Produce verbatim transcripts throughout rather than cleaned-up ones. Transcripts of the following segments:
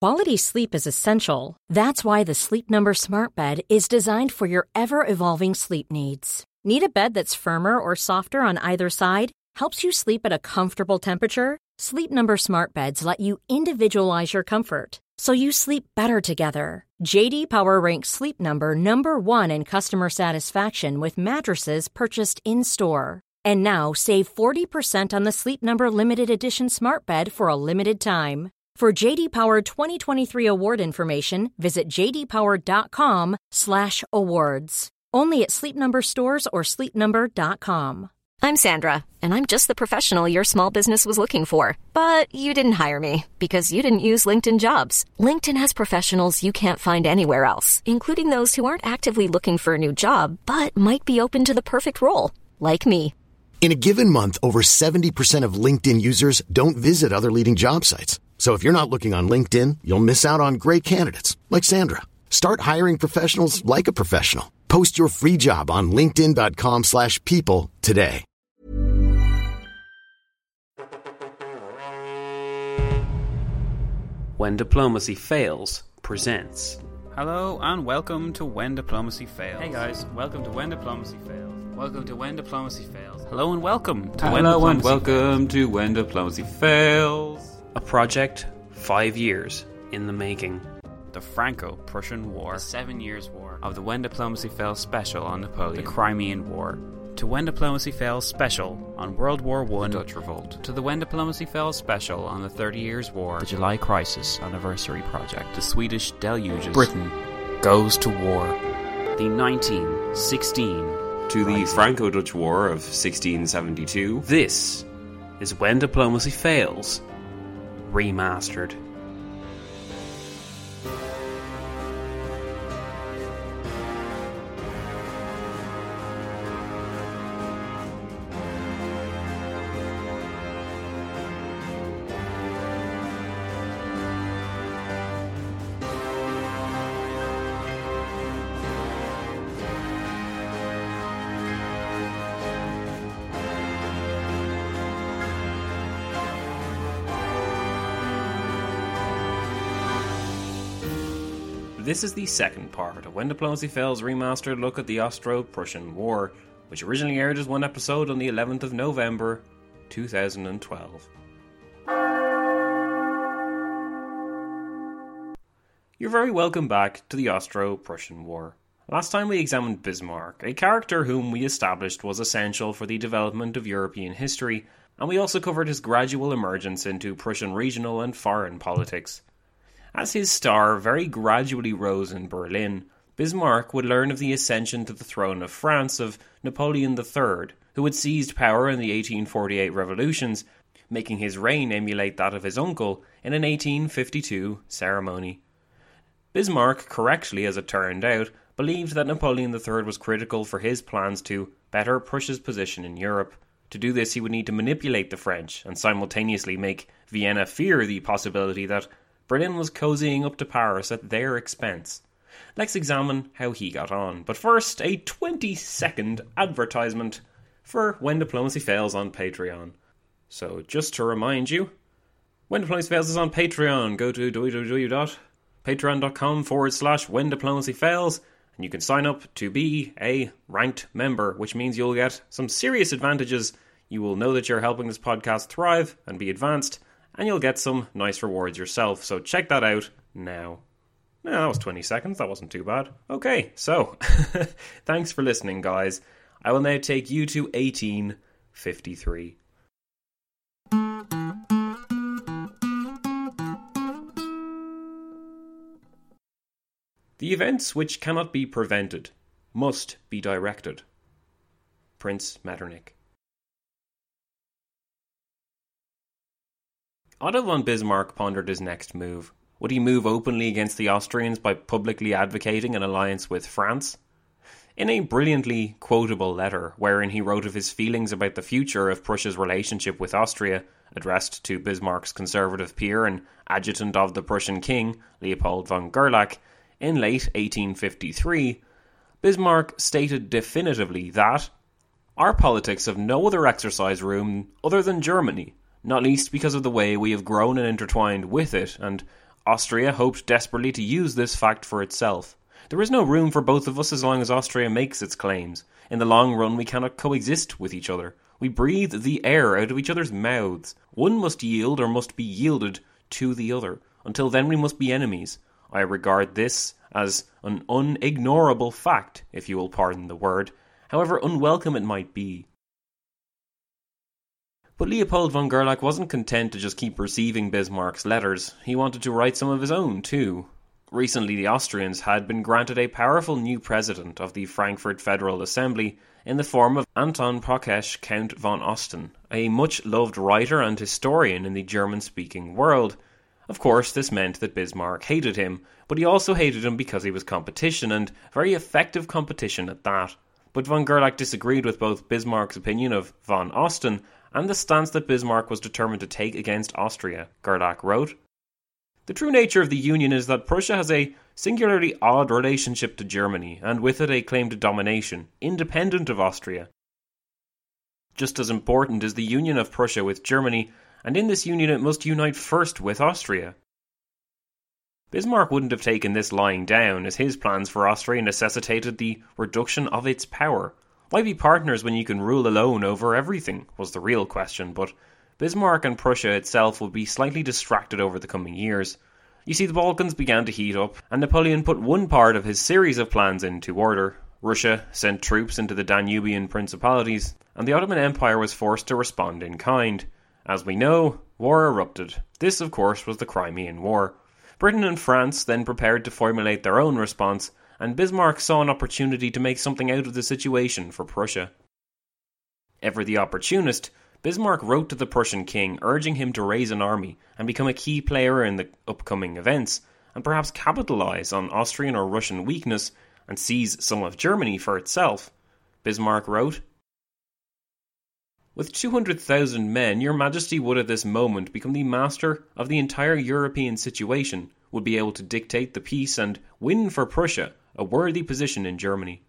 Quality sleep is essential. That's why the Sleep Number Smart Bed is designed for your ever-evolving sleep needs. Need a bed that's firmer or softer on either side? Helps you sleep at a comfortable temperature? Sleep Number Smart Beds let you individualize your comfort, so you sleep better together. J D Power ranks Sleep Number number one in customer satisfaction with mattresses purchased in-store. And now, save forty percent on the Sleep Number Limited Edition Smart Bed for a limited time. For J D Power twenty twenty-three award information, visit jdpower.com slash awards. Only at Sleep Number stores or sleep number dot com. I'm Sandra, and I'm just the professional your small business was looking for. But you didn't hire me because you didn't use LinkedIn Jobs. LinkedIn has professionals you can't find anywhere else, including those who aren't actively looking for a new job, but might be open to the perfect role, like me. In a given month, over seventy percent of LinkedIn users don't visit other leading job sites. So if you're not looking on LinkedIn, you'll miss out on great candidates like Sandra. Start hiring professionals like a professional. Post your free job on linkedin.com slash people today. When Diplomacy Fails presents. Hello and welcome to When Diplomacy Fails. Hey guys, welcome to When Diplomacy Fails. Welcome to When Diplomacy Fails. Hello and welcome to Hello When Diplomacy and welcome to When Diplomacy Fails. A project five years in the making. The Franco-Prussian War. The Seven Years War. Of the When Diplomacy Fails special on Napoleon. The Crimean War. To When Diplomacy Fails special on World War One. The Dutch Revolt. To the When Diplomacy Fails special on the Thirty Years War. The July Crisis Anniversary Project. The Swedish Deluges. Britain goes to war. The nineteen sixteen To the Franco-Dutch War of sixteen seventy-two. This is When Diplomacy Fails Remastered. This is the second part of When Diplomacy Fails Remastered look at the Austro-Prussian War, which originally aired as one episode on the eleventh of November, two thousand twelve. You're very welcome back to the Austro-Prussian War. Last time we examined Bismarck, a character whom we established was essential for the development of European history, and we also covered his gradual emergence into Prussian regional and foreign politics. As his star very gradually rose in Berlin, Bismarck would learn of the ascension to the throne of France of Napoleon the Third, who had seized power in the eighteen forty-eight revolutions, making his reign emulate that of his uncle in an eighteen fifty-two ceremony. Bismarck, correctly as it turned out, believed that Napoleon the Third was critical for his plans to better Prussia's position in Europe. To do this, he would need to manipulate the French and simultaneously make Vienna fear the possibility that Berlin was cozying up to Paris at their expense. Let's examine how he got on. But first, a twenty second advertisement for When Diplomacy Fails on Patreon. So, just to remind you, When Diplomacy Fails is on Patreon. Go to www.patreon.com forward slash When Diplomacy Fails, and you can sign up to be a ranked member, which means you'll get some serious advantages. You will know that you're helping this podcast thrive and be advanced, and you'll get some nice rewards yourself, so check that out now. No, that was twenty seconds, that wasn't too bad. Okay, so, thanks for listening, guys. I will now take you to eighteen fifty-three. The events which cannot be prevented must be directed. Prince Metternich. Otto von Bismarck pondered his next move. Would he move openly against the Austrians by publicly advocating an alliance with France? In a brilliantly quotable letter, wherein he wrote of his feelings about the future of Prussia's relationship with Austria, addressed to Bismarck's conservative peer and adjutant of the Prussian king, Leopold von Gerlach, in late eighteen fifty-three, Bismarck stated definitively that our politics have no other exercise room other than Germany, not least because of the way we have grown and intertwined with it, and Austria hoped desperately to use this fact for itself. There is no room for both of us as long as Austria makes its claims. In the long run, we cannot coexist with each other. We breathe the air out of each other's mouths. One must yield or must be yielded to the other. Until then, we must be enemies. I regard this as an unignorable fact, if you will pardon the word, however unwelcome it might be. But Leopold von Gerlach wasn't content to just keep receiving Bismarck's letters. He wanted to write some of his own, too. Recently, the Austrians had been granted a powerful new president of the Frankfurt Federal Assembly in the form of Anton Preußisch Count von Osten, a much-loved writer and historian in the German-speaking world. Of course, this meant that Bismarck hated him, but he also hated him because he was competition, and very effective competition at that. But von Gerlach disagreed with both Bismarck's opinion of von Osten and the stance that Bismarck was determined to take against Austria. Gerlach wrote, "The true nature of the Union is that Prussia has a singularly odd relationship to Germany, and with it a claim to domination, independent of Austria. Just as important is the union of Prussia with Germany, and in this union it must unite first with Austria." Bismarck wouldn't have taken this lying down, as his plans for Austria necessitated the reduction of its power. Why be partners when you can rule alone over everything, was the real question, but Bismarck and Prussia itself would be slightly distracted over the coming years. You see, the Balkans began to heat up, and Napoleon put one part of his series of plans into order. Russia sent troops into the Danubian principalities, and the Ottoman Empire was forced to respond in kind. As we know, war erupted. This, of course, was the Crimean War. Britain and France then prepared to formulate their own response, and Bismarck saw an opportunity to make something out of the situation for Prussia. Ever the opportunist, Bismarck wrote to the Prussian king urging him to raise an army and become a key player in the upcoming events, and perhaps capitalise on Austrian or Russian weakness and seize some of Germany for itself. Bismarck wrote, "With two hundred thousand men, your Majesty would at this moment become the master of the entire European situation, would be able to dictate the peace and win for Prussia a worthy position in Germany."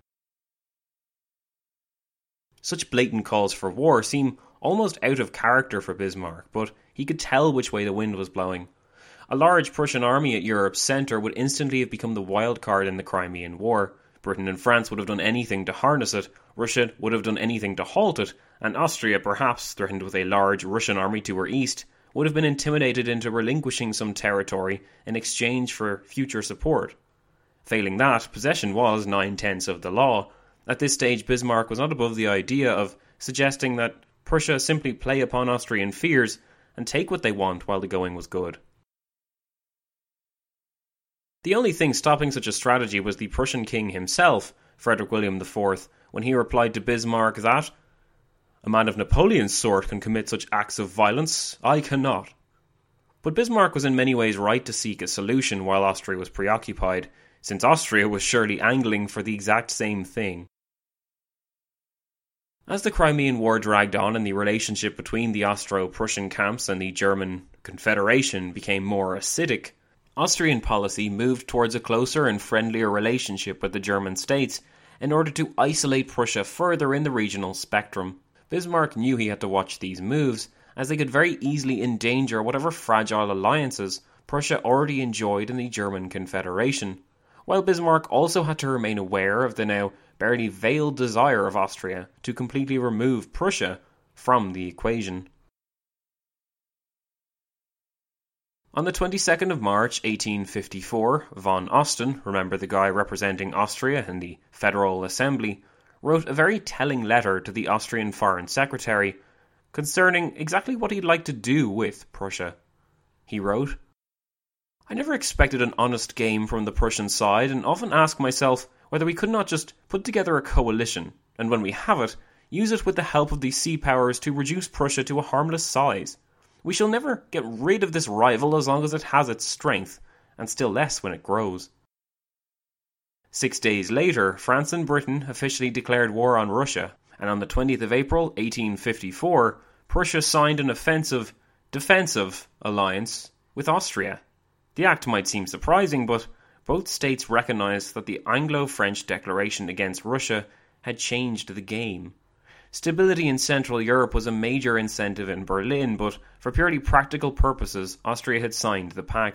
Such blatant calls for war seem almost out of character for Bismarck, but he could tell which way the wind was blowing. A large Prussian army at Europe's centre would instantly have become the wild card in the Crimean War. Britain and France would have done anything to harness it, Russia would have done anything to halt it, and Austria, perhaps threatened with a large Russian army to her east, would have been intimidated into relinquishing some territory in exchange for future support. Failing that, possession was nine-tenths of the law. At this stage, Bismarck was not above the idea of suggesting that Prussia simply play upon Austrian fears and take what they want while the going was good. The only thing stopping such a strategy was the Prussian king himself, Frederick William the Fourth, when he replied to Bismarck that "A man of Napoleon's sort can commit such acts of violence, I cannot." But Bismarck was in many ways right to seek a solution while Austria was preoccupied, since Austria was surely angling for the exact same thing. As the Crimean War dragged on and the relationship between the Austro-Prussian camps and the German Confederation became more acidic, Austrian policy moved towards a closer and friendlier relationship with the German states in order to isolate Prussia further in the regional spectrum. Bismarck knew he had to watch these moves, as they could very easily endanger whatever fragile alliances Prussia already enjoyed in the German Confederation, while Bismarck also had to remain aware of the now barely veiled desire of Austria to completely remove Prussia from the equation. On the twenty-second of March eighteen fifty-four, von Osten, remember the guy representing Austria in the Federal Assembly, wrote a very telling letter to the Austrian Foreign Secretary concerning exactly what he'd like to do with Prussia. He wrote, "I never expected an honest game from the Prussian side, and often ask myself whether we could not just put together a coalition, and when we have it, use it with the help of the sea powers to reduce Prussia to a harmless size. We shall never get rid of this rival as long as it has its strength, and still less when it grows." Six days later, France and Britain officially declared war on Russia, and on the twentieth of April eighteen fifty-four, Prussia signed an offensive, defensive alliance with Austria. The act might seem surprising, but both states recognised that the Anglo-French declaration against Russia had changed the game. Stability in Central Europe was a major incentive in Berlin, but for purely practical purposes, Austria had signed the pact,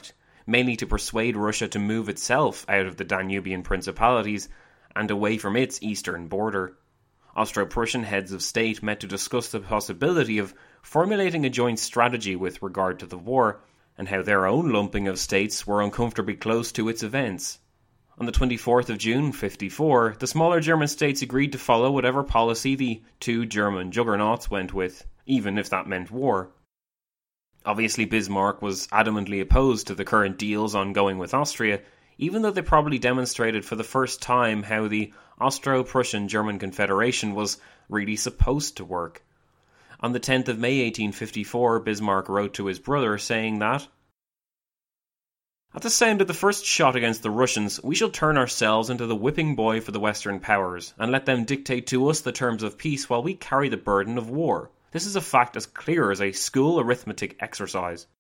mainly to persuade Russia to move itself out of the Danubian principalities and away from its eastern border. Austro-Prussian heads of state met to discuss the possibility of formulating a joint strategy with regard to the war, and how their own lumping of states were uncomfortably close to its events. On the twenty-fourth of June fifty-four, the smaller German states agreed to follow whatever policy the two German juggernauts went with, even if that meant war. Obviously, Bismarck was adamantly opposed to the current deals ongoing with Austria, even though they probably demonstrated for the first time how the Austro-Prussian German Confederation was really supposed to work. On the tenth of May eighteen fifty-four, Bismarck wrote to his brother saying that, "At the sound of the first shot against the Russians, we shall turn ourselves into the whipping boy for the Western powers, and let them dictate to us the terms of peace while we carry the burden of war. This is a fact as clear as a school arithmetic exercise."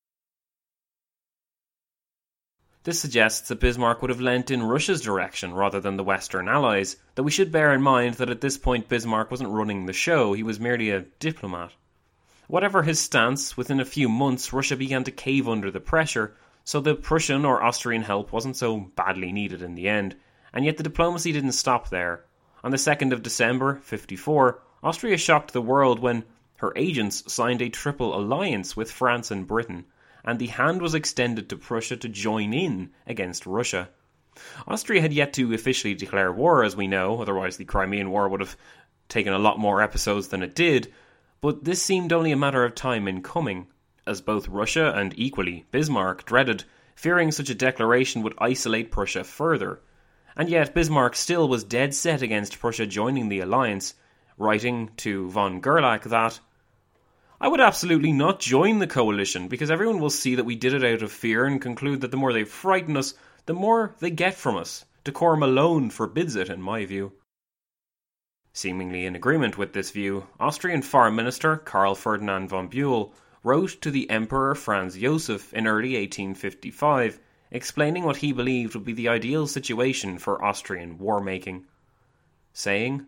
This suggests that Bismarck would have leant in Russia's direction rather than the Western Allies, though we should bear in mind that at this point Bismarck wasn't running the show, he was merely a diplomat. Whatever his stance, within a few months Russia began to cave under the pressure, so the Prussian or Austrian help wasn't so badly needed in the end, and yet the diplomacy didn't stop there. On the second of December fifty-four, Austria shocked the world when her agents signed a triple alliance with France and Britain, and the hand was extended to Prussia to join in against Russia. Austria had yet to officially declare war, as we know, otherwise the Crimean War would have taken a lot more episodes than it did, but this seemed only a matter of time in coming, as both Russia and, equally, Bismarck dreaded, fearing such a declaration would isolate Prussia further. And yet Bismarck still was dead set against Prussia joining the alliance, writing to von Gerlach that, "I would absolutely not join the coalition, because everyone will see that we did it out of fear and conclude that the more they frighten us, the more they get from us. Decorum alone forbids it, in my view." Seemingly in agreement with this view, Austrian Foreign Minister Karl Ferdinand von Bühl wrote to the Emperor Franz Joseph in early eighteen fifty-five, explaining what he believed would be the ideal situation for Austrian war-making, saying,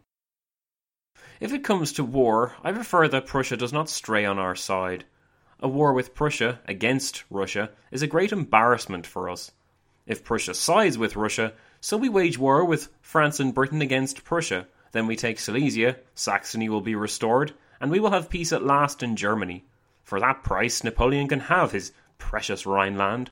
"If it comes to war, I prefer that Prussia does not stray on our side. A war with Prussia against Russia is a great embarrassment for us. If Prussia sides with Russia, so we wage war with France and Britain against Prussia. Then we take Silesia, Saxony will be restored, and we will have peace at last in Germany. For that price, Napoleon can have his precious Rhineland."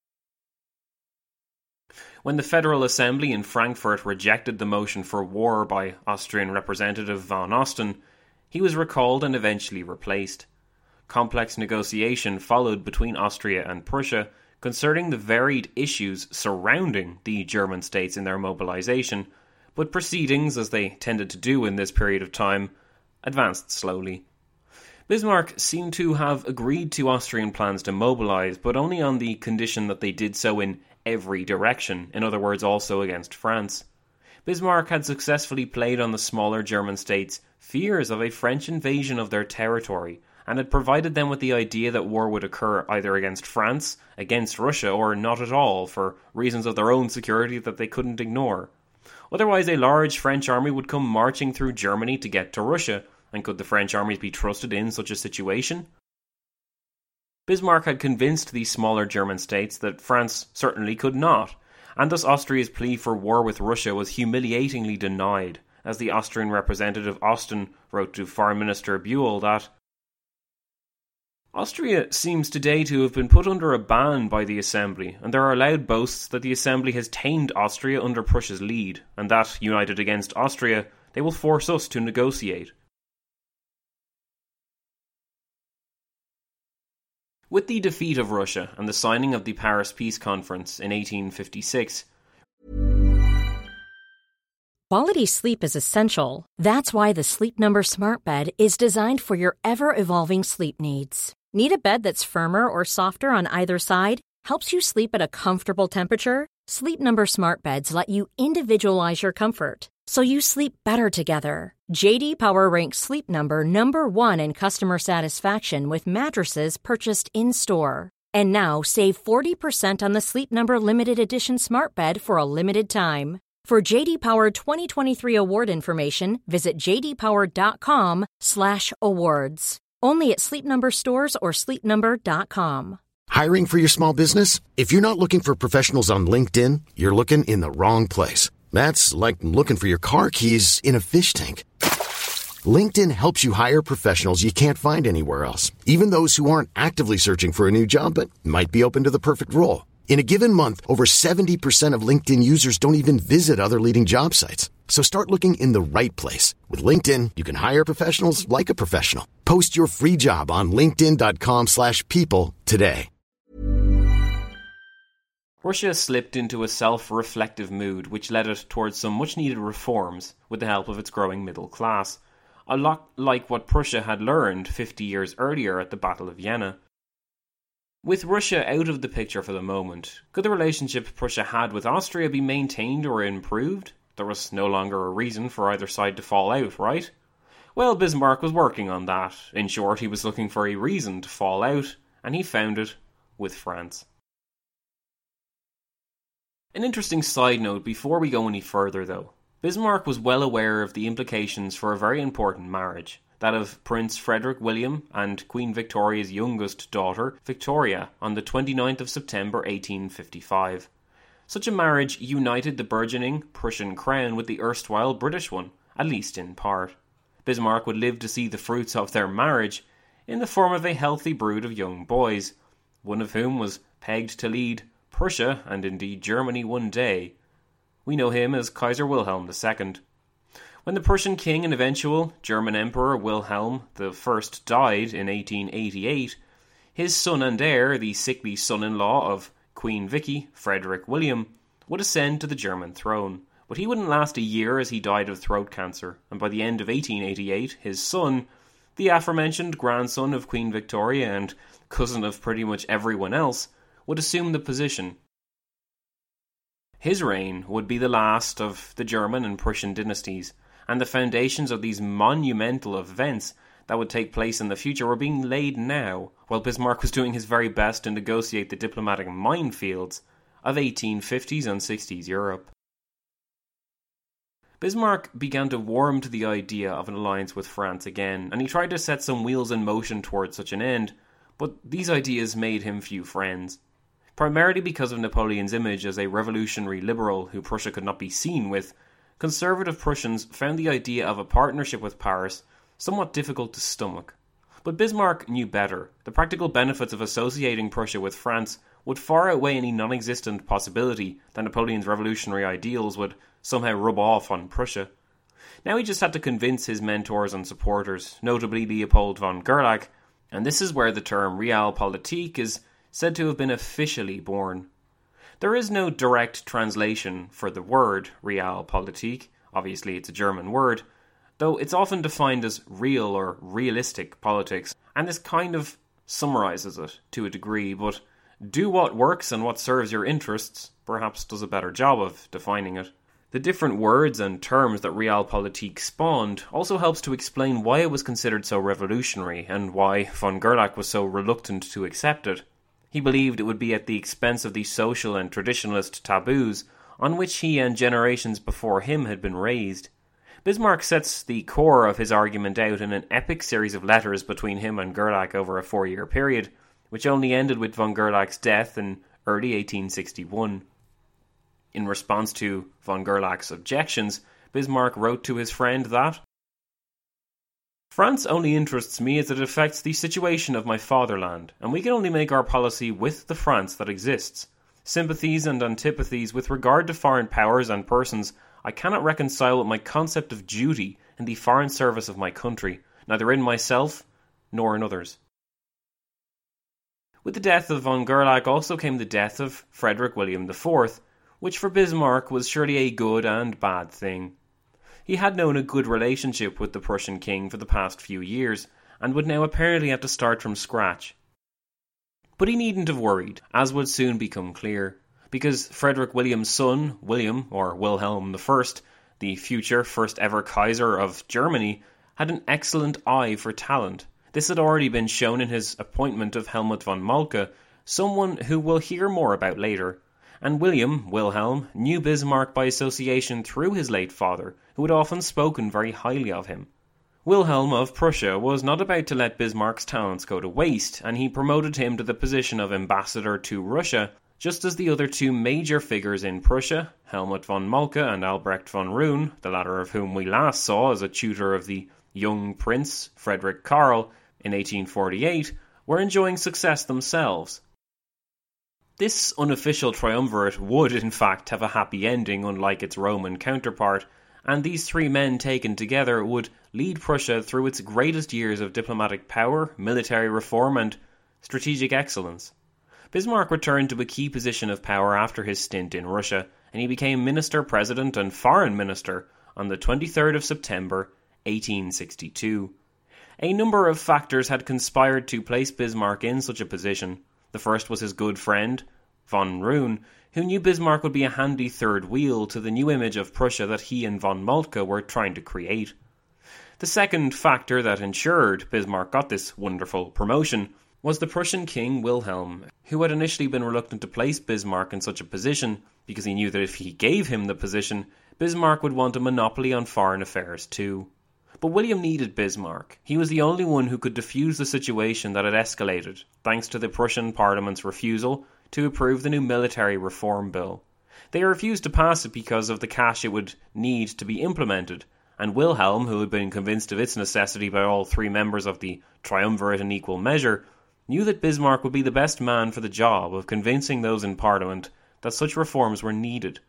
When the Federal Assembly in Frankfurt rejected the motion for war by Austrian Representative von Osten, he was recalled and eventually replaced. Complex negotiation followed between Austria and Prussia concerning the varied issues surrounding the German states in their mobilization, but proceedings, as they tended to do in this period of time, advanced slowly. Bismarck seemed to have agreed to Austrian plans to mobilize, but only on the condition that they did so in every direction, in other words also against France. Bismarck had successfully played on the smaller German states' fears of a French invasion of their territory, and had provided them with the idea that war would occur either against France, against Russia, or not at all, for reasons of their own security that they couldn't ignore. Otherwise a large French army would come marching through Germany to get to Russia, and could the French armies be trusted in such a situation? Bismarck had convinced these smaller German states that France certainly could not, and thus Austria's plea for war with Russia was humiliatingly denied, as the Austrian representative Osten wrote to Foreign Minister Bühl that, "Austria seems today to have been put under a ban by the Assembly, and there are loud boasts that the Assembly has tamed Austria under Prussia's lead, and that, united against Austria, they will force us to negotiate." With the defeat of Russia and the signing of the Paris Peace Conference in eighteen fifty-six, quality sleep is essential. That's why the Sleep Number Smart Bed is designed for your ever-evolving sleep needs. Need a bed that's firmer or softer on either side? Helps you sleep at a comfortable temperature? Sleep Number Smart Beds let you individualize your comfort, so you sleep better together. J D Power ranks Sleep Number number one in customer satisfaction with mattresses purchased in-store. And now save forty percent on the Sleep Number Limited Edition Smart Bed for a limited time. For J D Power twenty twenty-three award information, visit j d power dot com slash awards. Only at Sleep Number stores or sleep number dot com. Hiring for your small business? If you're not looking for professionals on LinkedIn, you're looking in the wrong place. That's like looking for your car keys in a fish tank. LinkedIn helps you hire professionals you can't find anywhere else, even those who aren't actively searching for a new job but might be open to the perfect role. In a given month, over seventy percent of LinkedIn users don't even visit other leading job sites. So start looking in the right place. With LinkedIn, you can hire professionals like a professional. Post your free job on linkedin.com slash people today. Russia slipped into a self-reflective mood which led it towards some much-needed reforms with the help of its growing middle class. A lot like what Prussia had learned fifty years earlier at the Battle of Jena. With Russia out of the picture for the moment, could the relationship Prussia had with Austria be maintained or improved? There was no longer a reason for either side to fall out, right? Well, Bismarck was working on that. In short, he was looking for a reason to fall out, and he found it with France. An interesting side note before we go any further though. Bismarck was well aware of the implications for a very important marriage, that of Prince Frederick William and Queen Victoria's youngest daughter, Victoria, on the twenty-ninth of September eighteen fifty-five. Such a marriage united the burgeoning Prussian crown with the erstwhile British one, at least in part. Bismarck would live to see the fruits of their marriage in the form of a healthy brood of young boys, one of whom was pegged to lead Prussia, and indeed Germany, one day. We know him as Kaiser Wilhelm the Second. When the Prussian king and eventual German Emperor Wilhelm the First died in eighteen eighty-eight, his son and heir, the sickly son-in-law of Queen Vicky, Frederick William, would ascend to the German throne. But he wouldn't last a year as he died of throat cancer, and by the end of eighteen eighty-eight, his son, the aforementioned grandson of Queen Victoria and cousin of pretty much everyone else, would assume the position. His reign would be the last of the German and Prussian dynasties, and the foundations of these monumental events that would take place in the future were being laid now, while Bismarck was doing his very best to negotiate the diplomatic minefields of eighteen fifties and sixties Europe. Bismarck began to warm to the idea of an alliance with France again, and he tried to set some wheels in motion towards such an end, but these ideas made him few friends. Primarily because of Napoleon's image as a revolutionary liberal who Prussia could not be seen with, conservative Prussians found the idea of a partnership with Paris somewhat difficult to stomach. But Bismarck knew better. The practical benefits of associating Prussia with France would far outweigh any non-existent possibility that Napoleon's revolutionary ideals would somehow rub off on Prussia. Now he just had to convince his mentors and supporters, notably Leopold von Gerlach, and this is where the term Realpolitik is said to have been officially born. There is no direct translation for the word Realpolitik, obviously it's a German word, though it's often defined as real or realistic politics, and this kind of summarises it to a degree, but do what works and what serves your interests perhaps does a better job of defining it. The different words and terms that Realpolitik spawned also helps to explain why it was considered so revolutionary and why von Gerlach was so reluctant to accept it. He believed it would be at the expense of the social and traditionalist taboos on which he and generations before him had been raised. Bismarck sets the core of his argument out in an epic series of letters between him and Gerlach over a four-year period, which only ended with von Gerlach's death in early eighteen sixty-one. In response to von Gerlach's objections, Bismarck wrote to his friend that France only interests me as it affects the situation of my fatherland, and we can only make our policy with the France that exists. Sympathies and antipathies with regard to foreign powers and persons I cannot reconcile with my concept of duty in the foreign service of my country, neither in myself nor in others. With the death of von Gerlach also came the death of Frederick William the Fourth, which for Bismarck was surely a good and bad thing. He had known a good relationship with the Prussian king for the past few years, and would now apparently have to start from scratch. But he needn't have worried, as would soon become clear, because Frederick William's son, William, or Wilhelm the First, the future first ever Kaiser of Germany, had an excellent eye for talent. This had already been shown in his appointment of Helmut von Moltke, someone who we'll hear more about later. And William, Wilhelm, knew Bismarck by association through his late father, who had often spoken very highly of him. Wilhelm of Prussia was not about to let Bismarck's talents go to waste, and he promoted him to the position of ambassador to Russia, just as the other two major figures in Prussia, Helmut von Moltke and Albrecht von Roon, the latter of whom we last saw as a tutor of the young prince Frederick Karl in eighteen forty-eight, were enjoying success themselves. This unofficial triumvirate would, in fact, have a happy ending unlike its Roman counterpart, and these three men taken together would lead Prussia through its greatest years of diplomatic power, military reform, and strategic excellence. Bismarck returned to a key position of power after his stint in Russia, and he became Minister, President, and Foreign Minister on the twenty-third of September, eighteen sixty-two. A number of factors had conspired to place Bismarck in such a position. The first was his good friend, von Roon, who knew Bismarck would be a handy third wheel to the new image of Prussia that he and von Moltke were trying to create. The second factor that ensured Bismarck got this wonderful promotion was the Prussian king Wilhelm, who had initially been reluctant to place Bismarck in such a position because he knew that if he gave him the position, Bismarck would want a monopoly on foreign affairs too. But William needed Bismarck. He was the only one who could defuse the situation that had escalated, thanks to the Prussian parliament's refusal to approve the new military reform bill. They refused to pass it because of the cash it would need to be implemented, and Wilhelm, who had been convinced of its necessity by all three members of the triumvirate in equal measure, knew that Bismarck would be the best man for the job of convincing those in Parliament that such reforms were needed.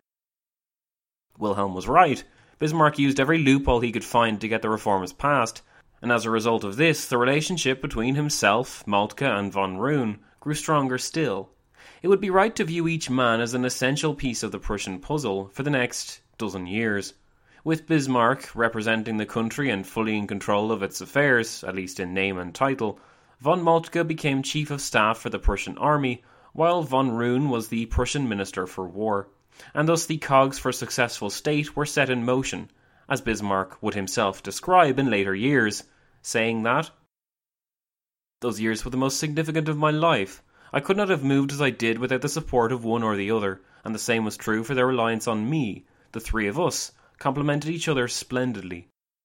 Wilhelm was right. Bismarck used every loophole he could find to get the reforms passed, and as a result of this, the relationship between himself, Moltke, and von Roon grew stronger still. It would be right to view each man as an essential piece of the Prussian puzzle for the next dozen years. With Bismarck representing the country and fully in control of its affairs, at least in name and title, von Moltke became Chief of Staff for the Prussian army, while von Roon was the Prussian Minister for War. And thus the cogs for successful state were set in motion, as Bismarck would himself describe in later years, saying that, "Those years were the most significant of my life. I could not have moved as I did without the support of one or the other, and the same was true for their reliance on me. The three of us complemented each other splendidly."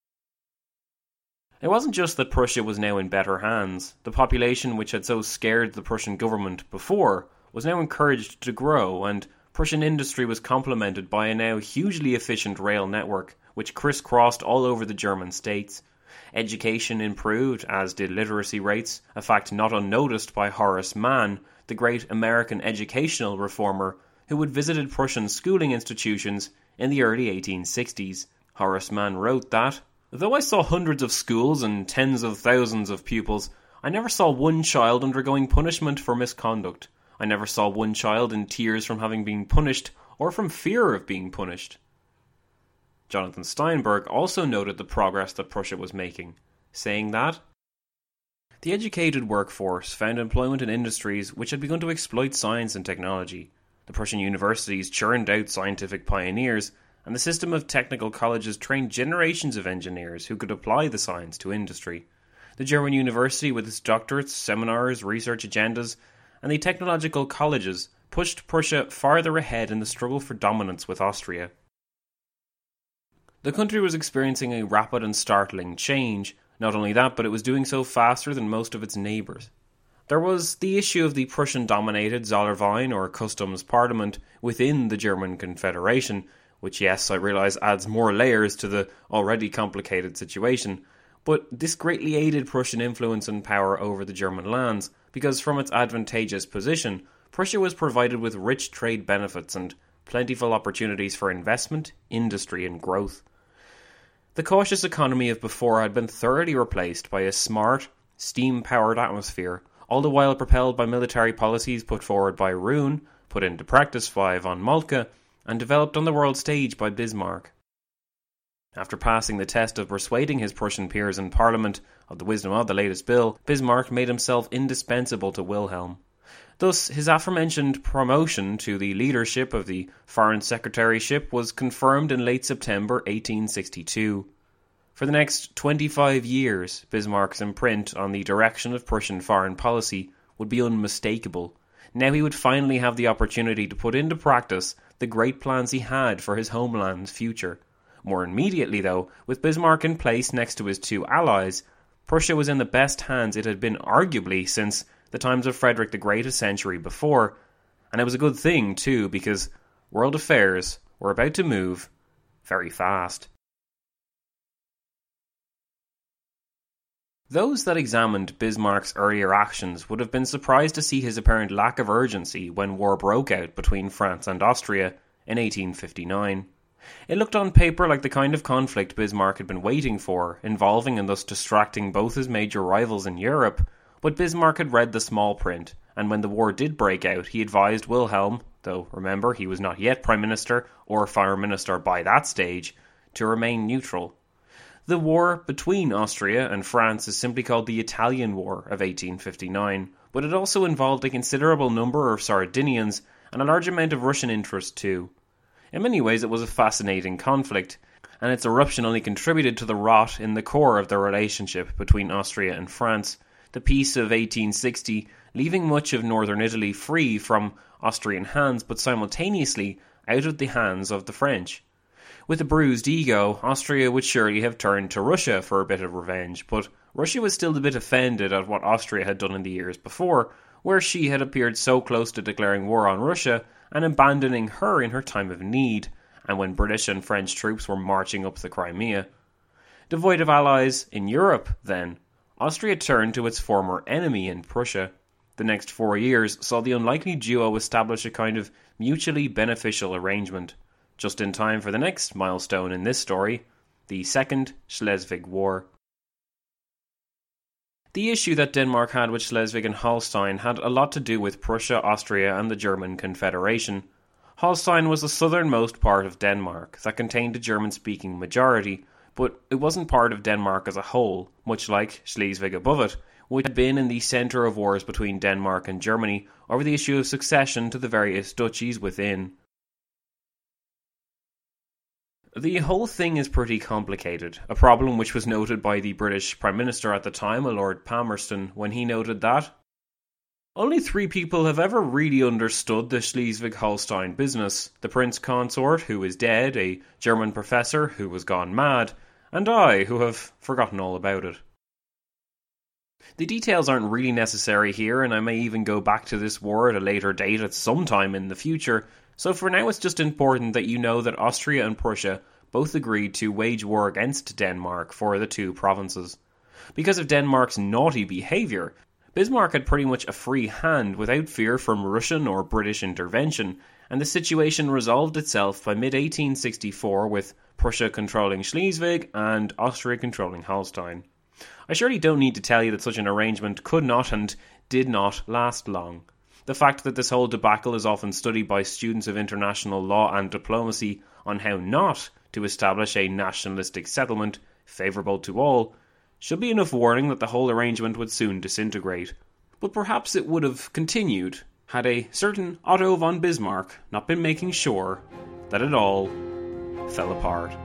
It wasn't just that Prussia was now in better hands. The population which had so scared the Prussian government before was now encouraged to grow, and Prussian industry was complemented by a now hugely efficient rail network, which crisscrossed all over the German states. Education improved, as did literacy rates, a fact not unnoticed by Horace Mann, the great American educational reformer, who had visited Prussian schooling institutions in the early eighteen sixties. Horace Mann wrote that, "Though I saw hundreds of schools and tens of thousands of pupils, I never saw one child undergoing punishment for misconduct. I never saw one child in tears from having been punished or from fear of being punished." Jonathan Steinberg also noted the progress that Prussia was making, saying that the educated workforce found employment in industries which had begun to exploit science and technology. The Prussian universities churned out scientific pioneers, and the system of technical colleges trained generations of engineers who could apply the science to industry. The German university, with its doctorates, seminars, research agendas, and the technological colleges, pushed Prussia farther ahead in the struggle for dominance with Austria. The country was experiencing a rapid and startling change. Not only that, but it was doing so faster than most of its neighbours. There was the issue of the Prussian-dominated Zollverein, or Customs Parliament, within the German Confederation, which, yes, I realise adds more layers to the already complicated situation, but this greatly aided Prussian influence and power over the German lands, because from its advantageous position, Prussia was provided with rich trade benefits and plentiful opportunities for investment, industry and growth. The cautious economy of before had been thoroughly replaced by a smart, steam-powered atmosphere, all the while propelled by military policies put forward by Roon, put into practice by von Moltke, and developed on the world stage by Bismarck. After passing the test of persuading his Prussian peers in Parliament of the wisdom of the latest bill, Bismarck made himself indispensable to Wilhelm. Thus, his aforementioned promotion to the leadership of the Foreign Secretaryship was confirmed in late September eighteen sixty-two. For the next twenty-five years, Bismarck's imprint on the direction of Prussian foreign policy would be unmistakable. Now he would finally have the opportunity to put into practice the great plans he had for his homeland's future. More immediately, though, with Bismarck in place next to his two allies, Prussia was in the best hands it had been arguably since the times of Frederick the Great a century before. And it was a good thing, too, because world affairs were about to move very fast. Those that examined Bismarck's earlier actions would have been surprised to see his apparent lack of urgency when war broke out between France and Austria in eighteen fifty-nine. It looked on paper like the kind of conflict Bismarck had been waiting for, involving and thus distracting both his major rivals in Europe, but Bismarck had read the small print, and when the war did break out, he advised Wilhelm, though remember he was not yet Prime Minister or Foreign Minister by that stage, to remain neutral. The war between Austria and France is simply called the Italian War of eighteen fifty-nine, but it also involved a considerable number of Sardinians and a large amount of Russian interest too. In many ways it was a fascinating conflict, and its eruption only contributed to the rot in the core of the relationship between Austria and France, the peace of eighteen sixty leaving much of northern Italy free from Austrian hands but simultaneously out of the hands of the French. With a bruised ego, Austria would surely have turned to Russia for a bit of revenge, but Russia was still a bit offended at what Austria had done in the years before, where she had appeared so close to declaring war on Russia and abandoning her in her time of need, and when British and French troops were marching up the Crimea. Devoid of allies in Europe, then, Austria turned to its former enemy in Prussia. The next four years saw the unlikely duo establish a kind of mutually beneficial arrangement, just in time for the next milestone in this story, the Second Schleswig War. The issue that Denmark had with Schleswig and Holstein had a lot to do with Prussia, Austria and the German Confederation. Holstein was the southernmost part of Denmark that contained a German-speaking majority, but it wasn't part of Denmark as a whole, much like Schleswig above it, which had been in the centre of wars between Denmark and Germany over the issue of succession to the various duchies within. The whole thing is pretty complicated, a problem which was noted by the British Prime Minister at the time, Lord Palmerston, when he noted that only three people have ever really understood the Schleswig-Holstein business: the Prince Consort, who is dead, a German professor who was gone mad, and I, who have forgotten all about it. The details aren't really necessary here, and I may even go back to this war at a later date at some time in the future, so for now it's just important that you know that Austria and Prussia both agreed to wage war against Denmark for the two provinces. Because of Denmark's naughty behaviour, Bismarck had pretty much a free hand without fear from Russian or British intervention, and the situation resolved itself by mid eighteen sixty-four with Prussia controlling Schleswig and Austria controlling Holstein. I surely don't need to tell you that such an arrangement could not and did not last long. The fact that this whole debacle is often studied by students of international law and diplomacy on how not to establish a nationalistic settlement favourable to all should be enough warning that the whole arrangement would soon disintegrate. But perhaps it would have continued had a certain Otto von Bismarck not been making sure that it all fell apart.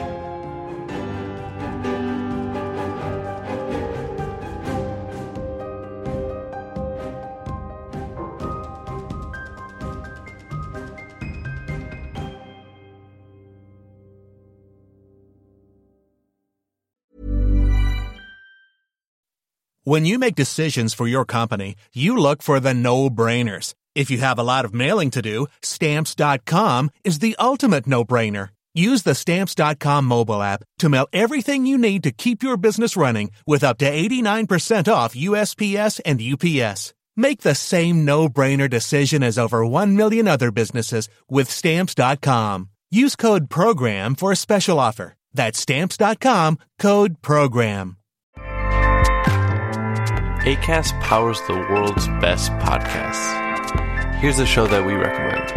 When you make decisions for your company, you look for the no-brainers. If you have a lot of mailing to do, Stamps dot com is the ultimate no-brainer. Use the Stamps dot com mobile app to mail everything you need to keep your business running with up to eighty-nine percent off U S P S and U P S. Make the same no-brainer decision as over one million other businesses with Stamps dot com. Use code PROGRAM for a special offer. That's Stamps dot com, code PROGRAM. Acast powers the world's best podcasts. Here's a show that we recommend.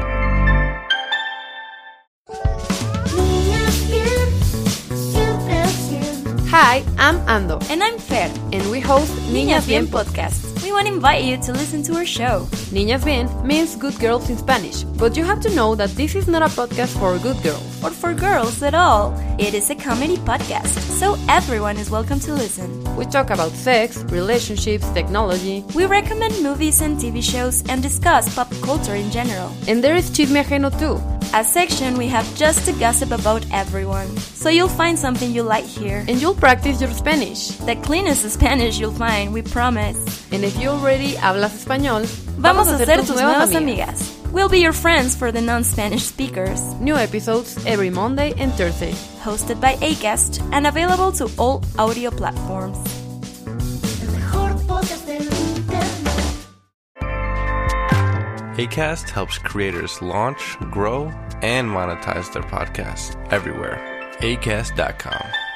Hi, I'm Ando. And I'm Fer. And we host Niñas Bien Podcast. We want to invite you to listen to our show. Niñas Bien means good girls in Spanish, but you have to know that this is not a podcast for good girls. Or for girls at all. It is a comedy podcast, so everyone is welcome to listen. We talk about sex, relationships, technology. We recommend movies and T V shows and discuss pop culture in general. And there is Chisme Ajeno too. a section we have just to gossip about everyone. So you'll find something you like here. And you'll practice your Spanish. The cleanest Spanish you'll find, we promise. And if you already hablas español, vamos a ser tus nuevas amigas. We'll be your friends for the non-Spanish speakers. New episodes every Monday and Thursday. Hosted by Acast and available to all audio platforms. Acast helps creators launch, grow, and monetize their podcasts everywhere. acast dot com.